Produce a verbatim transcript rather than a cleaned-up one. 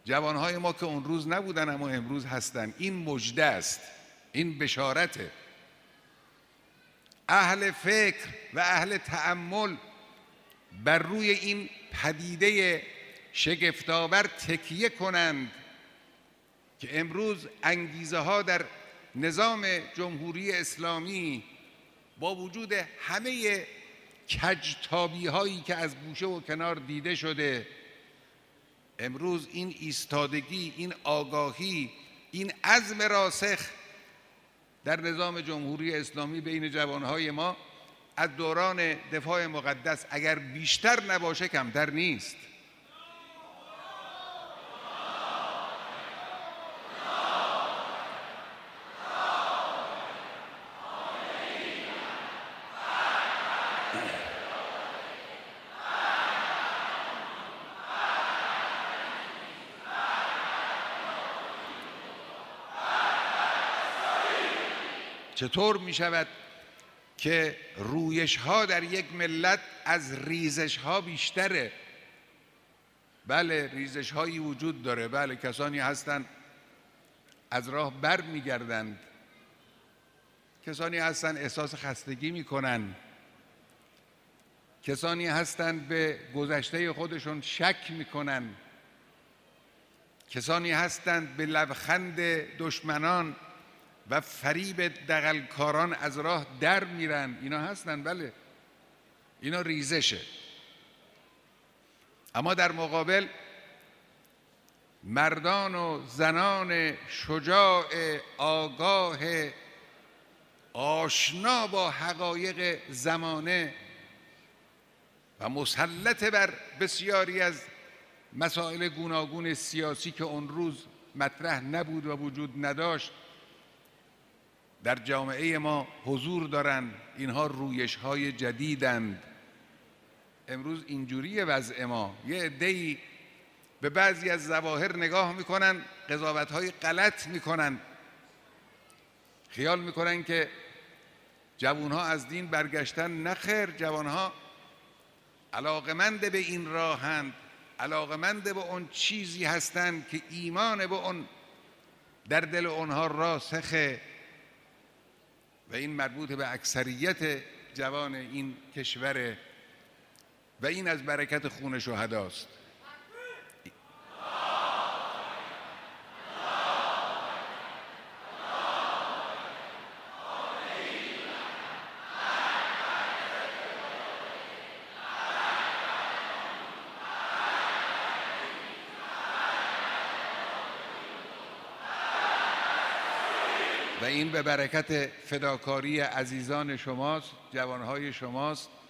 جوانهای ما که اون روز نبودن اما امروز هستن. این مژده است، این بشارته. اهل فکر و اهل تأمل بر روی این پدیده شگفت‌آور تکیه کنند که امروز انگیزه ها در نظام جمهوری اسلامی با وجود همه کجتابی هایی که از گوشه و کنار دیده شده، امروز این ایستادگی، این آگاهی، این عزم راسخ در نظام جمهوری اسلامی بین جوانهای ما از دوران دفاع مقدس اگر بیشتر نباشه کمتر نیست. چطور می شود که رویش ها در یک ملت از ریزش ها بیشتره؟ بله ریزش هایی وجود داره، بله کسانی هستند از راه بر می گردند، کسانی هستند احساس خستگی می کنند، کسانی هستند به گذشته خودشون شک می کنند، کسانی هستند به لبخند دشمنان و فریب دغلکاران از راه در میرن. اینا هستن، بله اینا ریزشه. اما در مقابل مردان و زنان شجاع، آگاه، آشنا با حقایق زمانه و مسلط بر بسیاری از مسائل گوناگون سیاسی که اون روز مطرح نبود و وجود نداشت در جامعه ما حضور دارند. اینها رویش های جدیدند. امروز اینجوری وضع ما. یه عده‌ای به بعضی از ظواهر نگاه میکنن، قضاوت های غلط میکنن، خیال میکنن که جوانها از دین برگشتن. نخیر، جوانها علاقمند به این راهند، علاقمند به اون چیزی هستند که ایمان به اون در دل اونها راسخه و این مربوط به اکثریت جوان این کشوره و این از برکت خون شهداست. و این به برکت فداکاری عزیزان شماست، جوانهای شماست